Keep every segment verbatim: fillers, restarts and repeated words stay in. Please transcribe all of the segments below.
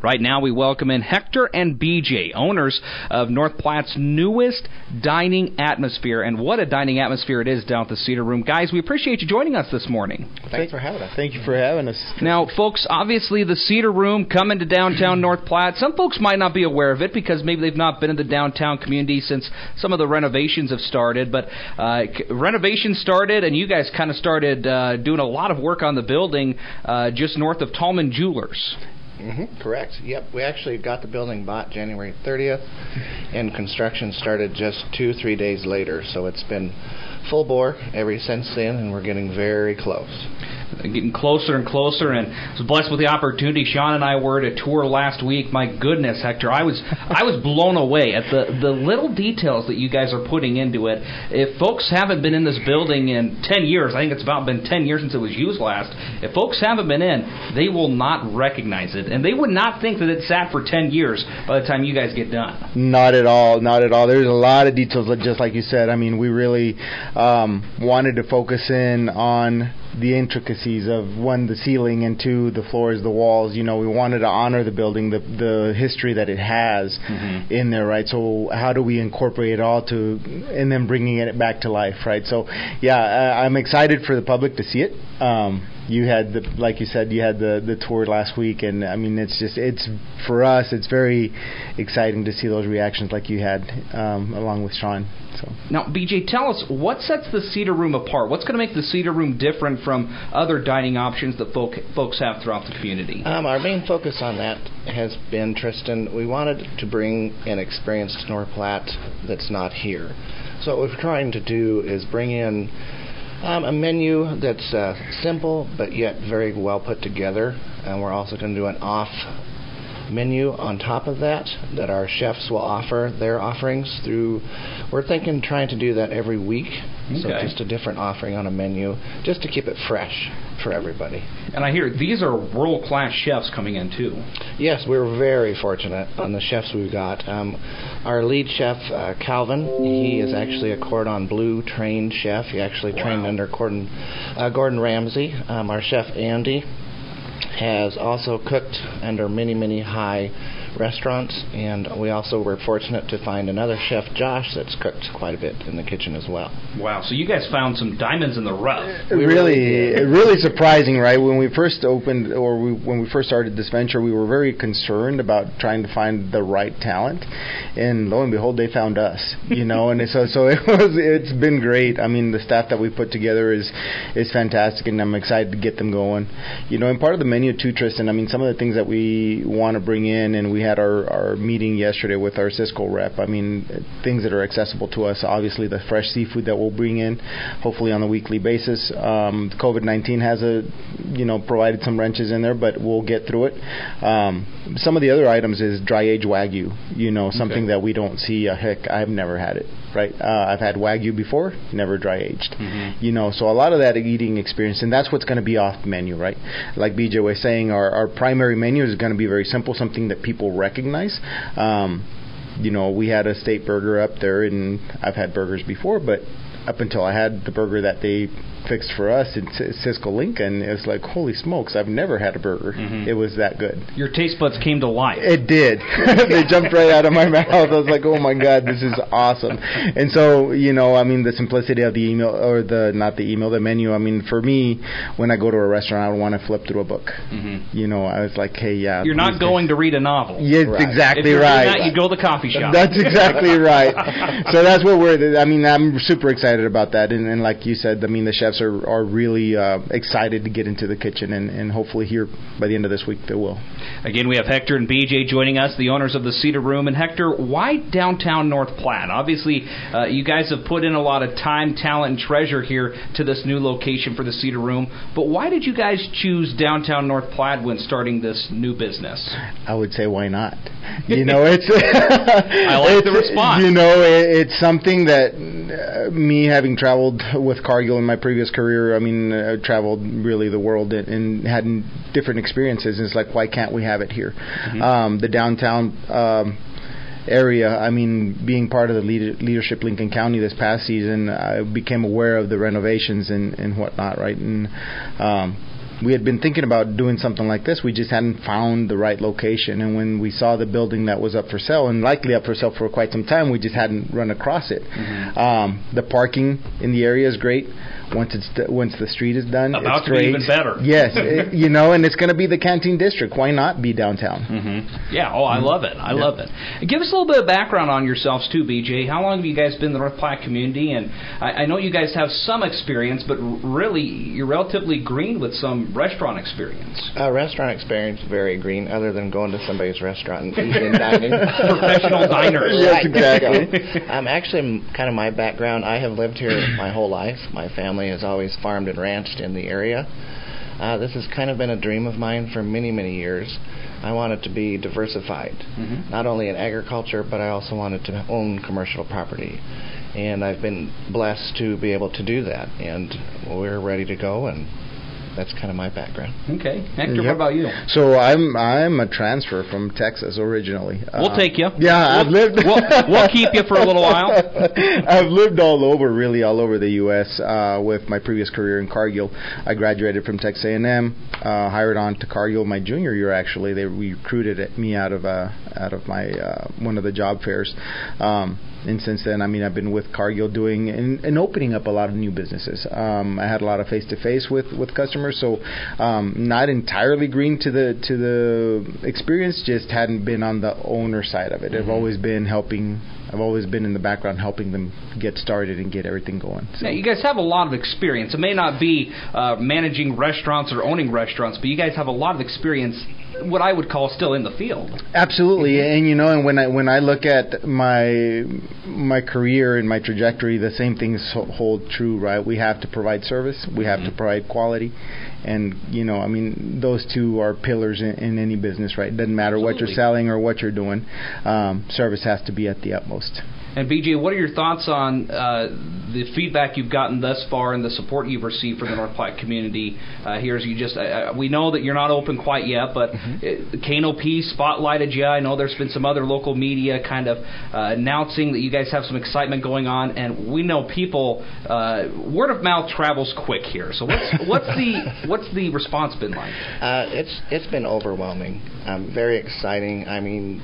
Right now we welcome in Hector and B J, owners of North Platte's newest dining atmosphere. And what a dining atmosphere it is down at the Cedar Room. Guys, we appreciate you joining us this morning. Thanks for having us. Thank you for having us. Now, folks, obviously the Cedar Room coming to downtown North Platte. Some folks might not be aware of it because maybe they've not been in the downtown community since some of the renovations have started. But uh, renovations started, and you guys kind of started uh, doing a lot of work on the building uh, just north of Tallman Jewelers. Mm-hmm, correct. Yep, we actually got the building bought January thirtieth, and construction started just two, three days later. So it's been full bore ever since then, and we're getting very close. Getting closer and closer, and I was blessed with the opportunity. Sean and I were at a tour last week. My goodness, Hector, I was I was blown away at the, the little details that you guys are putting into it. If folks haven't been in this building in ten years, I think it's about been ten years since it was used last, if folks haven't been in, they will not recognize it, and they would not think that it sat for ten years by the time you guys get done. Not at all, not at all. There's a lot of details, just like you said. I mean, we really um, wanted to focus in on the intricacies of, one, the ceiling, and two, the floors, the walls. You know, we wanted to honor the building, the the history that it has mm-hmm. in there, right? So how do we incorporate it all to, and then bringing it back to life, right? So, yeah, I, I'm excited for the public to see it. Um, you had, the, like you said, you had the, the tour last week, and, I mean, it's just, it's, for us, it's very exciting to see those reactions like you had, um, along with Sean. So. Now, B J, tell us, what sets the Cedar Room apart? What's going to make the Cedar Room different from other dining options that folk, folks have throughout the community? Um, our main focus on that has been, Tristan, we wanted to bring an experience to North Platte that's not here. So what we're trying to do is bring in um, a menu that's uh, simple but yet very well put together, and we're also going to do an off menu on top of that that our chefs will offer their offerings through. We're thinking trying to do that every week. Okay. So just a different offering on a menu just to keep it fresh for everybody. And I hear these are world-class chefs coming in too. Yes, we're very fortunate on the chefs we've got. Um, our lead chef, uh, Calvin, he is actually a Cordon Bleu trained chef. He actually wow. trained under Gordon, uh, Gordon Ramsay. Um, our chef, Andy, has also cooked under many, many high restaurants, and we also were fortunate to find another chef, Josh, that's cooked quite a bit in the kitchen as well. Wow, so you guys found some diamonds in the rough. We really, really surprising, right? When we first opened, or we, when we first started this venture, we were very concerned about trying to find the right talent, and lo and behold, they found us, you know, and so so it was. It's been great. I mean, the staff that we put together is is fantastic, and I'm excited to get them going. You know, and part of the menu too, Tristan, I mean, some of the things that we want to bring in, and we had our, our meeting yesterday with our Cisco rep. I mean, things that are accessible to us. Obviously, the fresh seafood that we'll bring in, hopefully on a weekly basis. Um, COVID nineteen has a, you know, provided some wrenches in there, but we'll get through it. Um, some of the other items is dry aged Wagyu. You know, something okay. that we don't see. Uh, heck, I've never had it. Right, uh, I've had Wagyu before, never dry aged. Mm-hmm. You know, so a lot of that eating experience, and that's what's going to be off the menu, right? Like B J was saying, our, our primary menu is going to be very simple, something that people recognize. Um, you know, we had a steak burger up there, and I've had burgers before, but up until I had the burger that they fixed for us in Cisco Lincoln, it was like, holy smokes, I've never had a burger. Mm-hmm. It was that good. Your taste buds came to life. It did. They jumped right out of my mouth. I was like, oh my God, this is awesome. And so, you know, I mean, the simplicity of the email, or the, not the email, the menu, I mean, for me, when I go to a restaurant, I don't want to flip through a book. Mm-hmm. You know, I was like, hey, yeah. You're not going to read a novel. Yeah, right. Exactly if you're right. Doing that, you go to the coffee shop. That's exactly right. So that's what we're, I mean, I'm super excited about that. And, and like you said, I mean, the chefs are, are really uh, excited to get into the kitchen, and, and hopefully here by the end of this week they will. Again, we have Hector and B J joining us, the owners of the Cedar Room. And Hector, why downtown North Platte? Obviously, uh, you guys have put in a lot of time, talent, and treasure here to this new location for the Cedar Room. But why did you guys choose downtown North Platte when starting this new business? I would say, why not? You know, it's I like it's, the response. You know, it, it's something that uh, me having traveled with Cargill in my previous career, I mean, I traveled really the world and, and had different experiences. And it's like, why can't we have it here? Mm-hmm. Um, the downtown um, area, I mean, being part of the leader, leadership Lincoln County this past season, I became aware of the renovations and, and whatnot, right? And um, we had been thinking about doing something like this. We just hadn't found the right location. And when we saw the building that was up for sale, and likely up for sale for quite some time, we just hadn't run across it. Mm-hmm. Um, the parking in the area is great. Once it's d- once the street is done, about it's to great. be even better. Yes, it, you know, and it's going to be the Canteen District. Why not be downtown? Mm-hmm. Yeah. Oh, I love it. I yeah. love it. Give us a little bit of background on yourselves too, B J. How long have you guys been in the North Platte community? And I, I know you guys have some experience, but really you're relatively green with some restaurant experience. Uh, restaurant experience very green, other than going to somebody's restaurant and eating and dining. Professional diners. Yes, exactly. um, actually, kind of my background, I have lived here my whole life. My family has always farmed and ranched in the area. Uh, this has kind of been a dream of mine for many, many years. I wanted to be diversified, mm-hmm. not only in agriculture, but I also wanted to own commercial property. And I've been blessed to be able to do that. And we're ready to go, and that's kind of my background. Okay. Hector, yep. what about you? So I'm I'm a transfer from Texas originally. We'll uh, take you. Yeah, we'll, I've lived. we'll, we'll keep you for a little while. I've lived all over, really, all over the U S uh, with my previous career in Cargill. I graduated from Texas A and M, uh, hired on to Cargill my junior year. Actually, they recruited me out of uh, out of my uh, one of the job fairs. Um, And since then, I mean, I've been with Cargill doing and, and opening up a lot of new businesses. Um, I had a lot of face-to-face with, with customers, so um, not entirely green to the to the experience, just hadn't been on the owner side of it. Mm-hmm. I've always been helping. I've always been in the background helping them get started and get everything going. So. Now, you guys have a lot of experience. It may not be uh, managing restaurants or owning restaurants, but you guys have a lot of experience, what I would call still in the field. Absolutely, and you know, and when I when I look at my my career and my trajectory, the same things hold true, right? We have to provide service, we have mm-hmm. to provide quality, and you know, I mean, those two are pillars in, in any business, right? It doesn't matter Absolutely. what you're selling or what you're doing. Um, service has to be at the utmost. And B J, what are your thoughts on uh, the feedback you've gotten thus far and the support you've received from the North Platte community uh, here? As you just, uh, we know that you're not open quite yet, but mm-hmm. K N O P spotlighted you. I know there's been some other local media kind of uh, announcing that you guys have some excitement going on, and we know people uh, word of mouth travels quick here. So what's what's the what's the response been like? Uh, it's it's been overwhelming. Um, very exciting. I mean.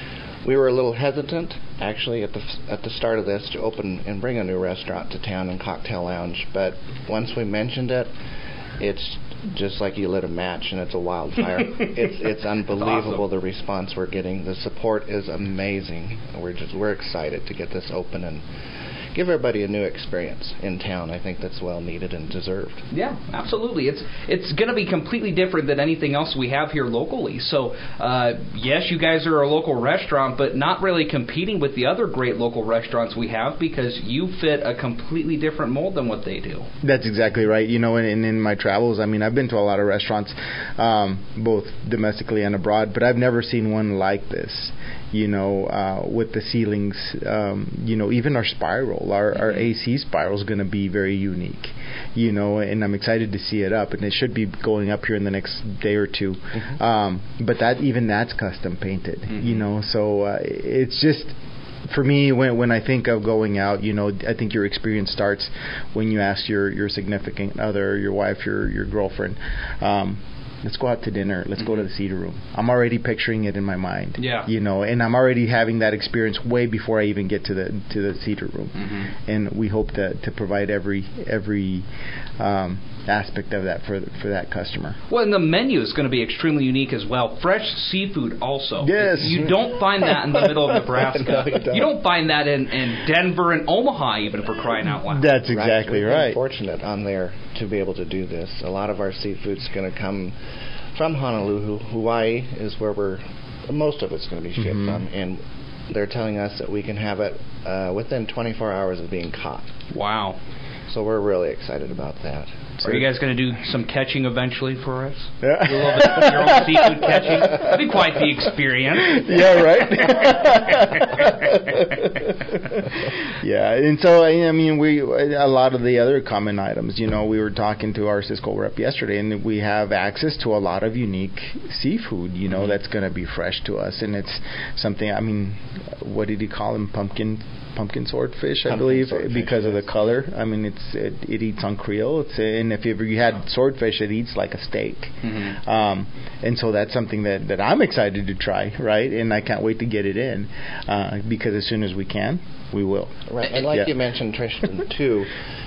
We were a little hesitant, actually, at the at the start of this to open and bring a new restaurant to town and cocktail lounge. But once we mentioned it, it's just like you lit a match and it's a wildfire. it's it's unbelievable awesome. The response we're getting. The support is amazing. We're just we're excited to get this open and give everybody a new experience in town. I think that's well needed and deserved. Yeah, absolutely. It's it's going to be completely different than anything else we have here locally. So, uh, yes, you guys are a local restaurant, but not really competing with the other great local restaurants we have because you fit a completely different mold than what they do. That's exactly right. You know, and, and in my travels, I mean, I've been to a lot of restaurants, um, both domestically and abroad, but I've never seen one like this. You know, uh, with the ceilings, um, you know, even our spiral, our, our A C spiral is going to be very unique, you know, and I'm excited to see it up, and it should be going up here in the next day or two. Mm-hmm. Um, but that even that's custom painted, mm-hmm. you know, so uh, it's just. For me, when when I think of going out, you know, I think your experience starts when you ask your, your significant other, your wife, your your girlfriend, um, let's go out to dinner. Let's mm-hmm. go to the Cedar Room. I'm already picturing it in my mind. Yeah. You know, and I'm already having that experience way before I even get to the to the Cedar Room. Mm-hmm. And we hope to to provide every every um, aspect of that for for that customer. Well, and the menu is going to be extremely unique as well. Fresh seafood also. Yes. You don't find that in the middle of Nebraska. No, you, don't. you don't find that in, in Denver and Omaha, even for crying out loud. That's exactly right. right. We're fortunate on there to be able to do this. A lot of our seafood's going to come from Honolulu. Hawaii is where we're most of it's going to be shipped mm-hmm. from, and they're telling us that we can have it uh, within twenty-four hours of being caught. Wow. So we're really excited about that. Are you guys going to do some catching eventually for us? Yeah. Do a little bit of your own seafood catching? That'd be quite the experience. Yeah, right? Yeah, and so, I mean, we a lot of the other common items, you know, we were talking to our Cisco rep yesterday, and we have access to a lot of unique seafood, you know, mm-hmm. that's going to be fresh to us, and it's something, I mean, what did he call them, pumpkin pumpkin swordfish, I pumpkin believe, swordfish, because yes. of the color. I mean, it's it, it eats on Creole, it's and and if you ever you had swordfish, it eats like a steak. Mm-hmm. Um, and so that's something that, that I'm excited to try, right? And I can't wait to get it in uh, because as soon as we can, we will. Right, and like yeah. you mentioned, Tristan, too,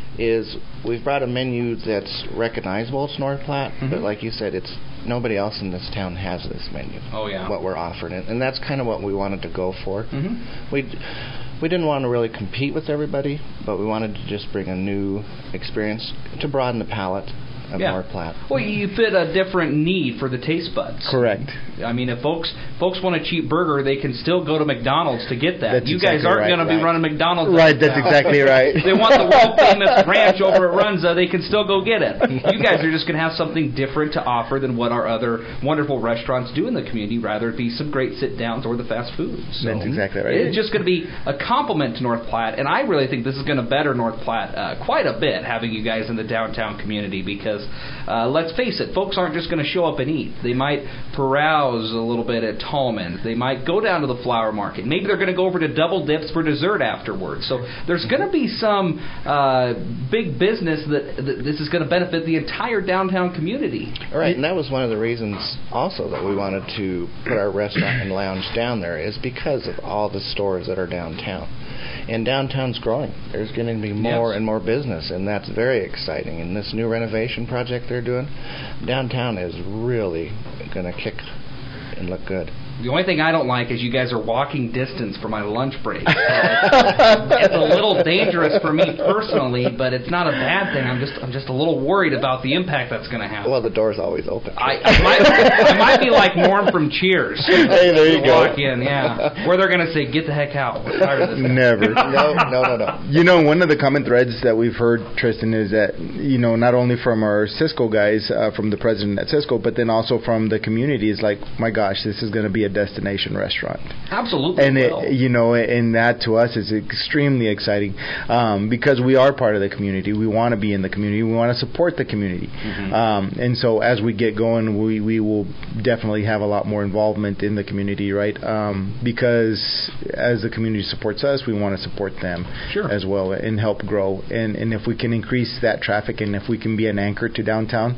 is we've brought a menu that's recognizable to North Platte, mm-hmm. but like you said, it's nobody else in this town has this menu. Oh, yeah. What we're offering, and, and that's kind of what we wanted to go for. Mm-hmm. We we didn't want to really compete with everybody, but we wanted to just bring a new experience to broaden the palate of yeah. North Platte. Well, you fit a different need for the taste buds. Correct. I mean, if folks folks want a cheap burger, they can still go to McDonald's to get that. That's you exactly guys aren't right, going to be right. running McDonald's. Right, that's exactly right. If they want the world famous ranch over at Runza, they can still go get it. You guys are just going to have something different to offer than what our other wonderful restaurants do in the community, rather it be some great sit downs or the fast food. So that's exactly right. It's just going to be a compliment to North Platte, and I really think this is going to better North Platte uh, quite a bit, having you guys in the downtown community, because uh, let's face it, folks aren't just going to show up and eat. They might peruse a little bit at Tallman's. They might go down to the flower market. Maybe they're going to go over to Double Dips for dessert afterwards. So there's going to be some uh, big business that, that this is going to benefit the entire downtown community. Right, and that was one of the reasons also that we wanted to put our restaurant and lounge down there, is because of all the stores that are downtown. And downtown's growing. There's going to be more yes. and more business, and that's very exciting. And this new renovation project they're doing, downtown is really going to kick and look good. The only thing I don't like is you guys are walking distance for my lunch break. So it's, it's a little dangerous for me personally, but it's not a bad thing. I'm just I'm just a little worried about the impact that's going to have. Well, the door's always open. I, I, might, I might be like Norm from Cheers. Hey, there you go. Walk in, yeah. Where they're going to say, "Get the heck out. We're tired of this." Never. no, no, no, no. You know, one of the common threads that we've heard, Tristan, is that, you know, not only from our Cisco guys, uh, from the president at Cisco, but then also from the community, is like, my gosh, this is going to be a destination restaurant. Absolutely. And will. it, you know, and that to us is extremely exciting, um, because we are part of the community. We want to be in the community. We want to support the community. Mm-hmm. Um, and so as we get going, we, we will definitely have a lot more involvement in the community, right? Um, because as the community supports us, we want to support them sure. as well and help grow. And, and if we can increase that traffic, and if we can be an anchor to downtown,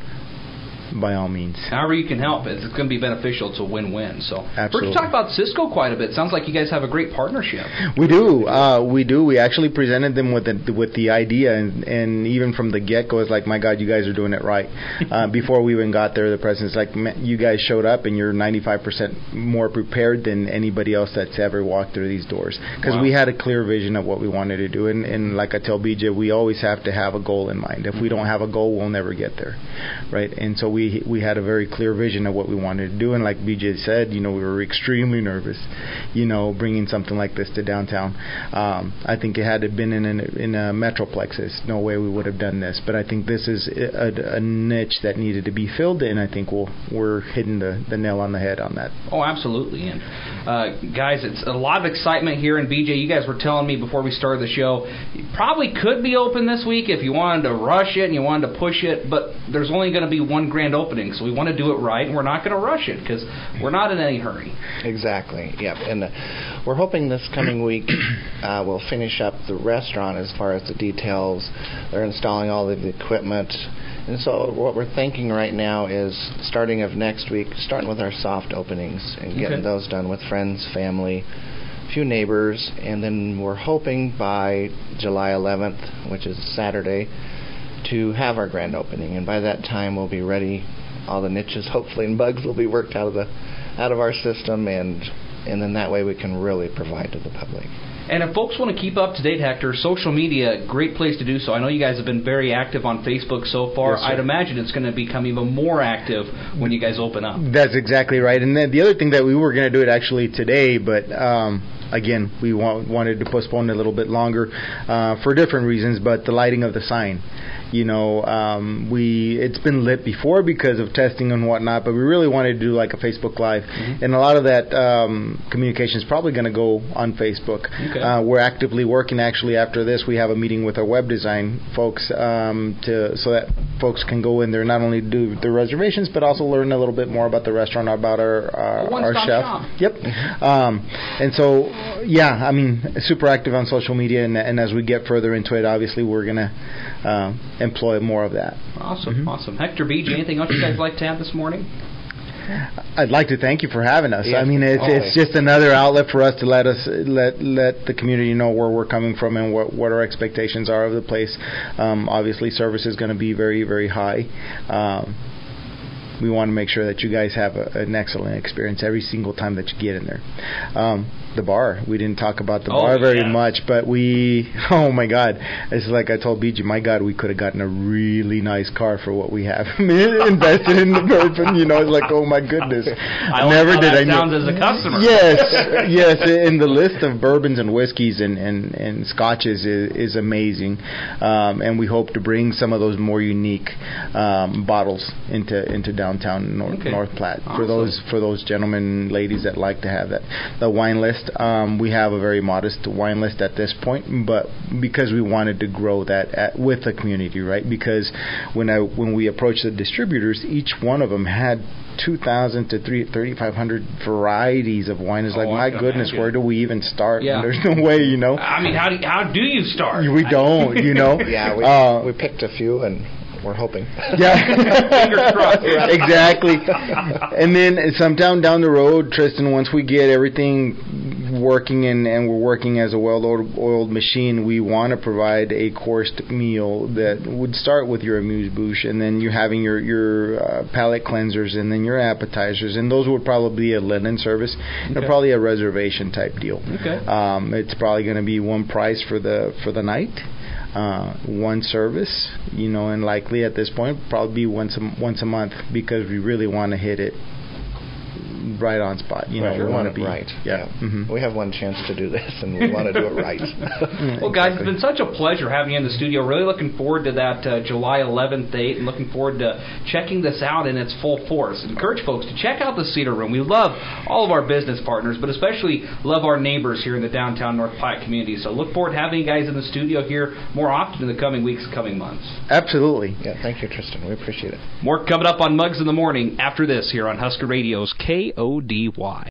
by all means. However you can help it, it's going to be beneficial. It's a win-win. So, absolutely. We're talk about Cisco quite a bit. Sounds like you guys have a great partnership. We do. Uh, we do. We actually presented them with the, with the idea, and, and even from the get-go, it's like, my God, you guys are doing it right. Uh, before we even got there, the president's like, you guys showed up, and you're ninety-five percent more prepared than anybody else that's ever walked through these doors. Because wow. we had a clear vision of what we wanted to do, and, and like I tell B J, we always have to have a goal in mind. If we don't have a goal, we'll never get there, right? And so we we had a very clear vision of what we wanted to do, and like B J said, you know, we were extremely nervous, you know, bringing something like this to downtown. Um, I think it had it been in a, in a metroplex, there's no way we would have done this. But I think this is a, a niche that needed to be filled, and I think we'll, we're hitting the, the nail on the head on that. Oh, absolutely. And uh, guys, it's a lot of excitement here. And B J, you guys were telling me before we started the show, you probably could be open this week if you wanted to rush it and you wanted to push it, but there's only going to be one grand opening, so we want to do it right, and we're not going to rush it because we're not in any hurry. Exactly. Yep. And uh, we're hoping this coming week uh, we'll finish up the restaurant as far as the details. They're installing all of the equipment. And so what we're thinking right now is starting of next week, starting with our soft openings and getting okay. those done with friends, family, a few neighbors, and then we're hoping by July eleventh, which is Saturday, to have our grand opening. And by that time we'll be ready. All the niches, hopefully, and bugs will be worked out of the out of our system, and and then that way we can really provide to the public. And if folks want to keep up to date, Hector, social media, great place to do so. I know you guys have been very active on Facebook so far. Yes, I'd imagine it's going to become even more active when you guys open up. That's exactly right. And then the other thing that we were going to do it actually today, but um, again, we want, wanted to postpone it a little bit longer uh, for different reasons, but the lighting of the sign. You know, um, we it's been lit before because of testing and whatnot, but we really wanted to do like a Facebook Live. Mm-hmm. And a lot of that um, communication is probably going to go on Facebook. Okay. Uh, we're actively working, actually, after this. We have a meeting with our web design folks um, to so that folks can go in there not only do the reservations but also learn a little bit more about the restaurant, about our uh, our chef. Shop. Yep. Um, and so, yeah, I mean, super active on social media, and, and as we get further into it, obviously we're gonna uh, employ more of that. Awesome, mm-hmm. awesome. Hector, B J, anything else you guys like to add this morning? I'd like to thank you for having us. Yes, I mean, it's always. it's just another outlet for us to let us let let the community know where we're coming from and what what our expectations are of the place. Um, obviously, service is going to be very very high. Um, we want to make sure that you guys have a, an excellent experience every single time that you get in there. Um, the bar, we didn't talk about the oh, bar very yes. much, but we, oh my God, it's like I told B J, my God, we could have gotten a really nice car for what we have invested in the bourbon. You know, it's like, oh my goodness. I Never like how did that I know. sounds as a customer. Yes, yes, in the list of bourbons and whiskeys and, and, and scotches is, is amazing, um, and we hope to bring some of those more unique um, bottles into into downtown North, okay. North Platte awesome. for those for those gentlemen and ladies that like to have that. The wine list, um, we have a very modest wine list at this point, but because we wanted to grow that at, with the community, right? Because when I when we approached the distributors, each one of them had two thousand to thirty-five hundred varieties of wine. It's Oh, like, I my can goodness, imagine. where do we even start? Yeah. And there's no way, you know. I mean, how do, how do you start? We don't, you know. Yeah, we, Uh, we picked a few, and we're hoping. Yeah. Fingers crossed. Exactly. And then sometime down the road, Tristan, once we get everything working and, and we're working as a well-oiled machine, we want to provide a coursed meal that would start with your amuse-bouche, and then you're having your, your uh, palate cleansers, and then your appetizers, and those would probably be a linen service, and Okay. probably a reservation type deal. Okay. Um, it's probably going to be one price for the for the night. Uh, one service, you know, and likely at this point probably be once a, once a month, because we really want to hit it right on spot. You Right, know, we we want want to it be right. Yeah. Mhm. We have one chance to do this, and we want to do it right. Well, guys, it's been such a pleasure having you in the studio. Really looking forward to that uh, July eleventh date, and looking forward to checking this out in its full force. Encourage folks to check out the Cedar Room. We love all of our business partners, but especially love our neighbors here in the downtown North Platte community. So look forward to having you guys in the studio here more often in the coming weeks, coming months. Absolutely. Yeah, thank you, Tristan. We appreciate it. More coming up on Mugs in the Morning after this here on Husker Radio's K O D Y.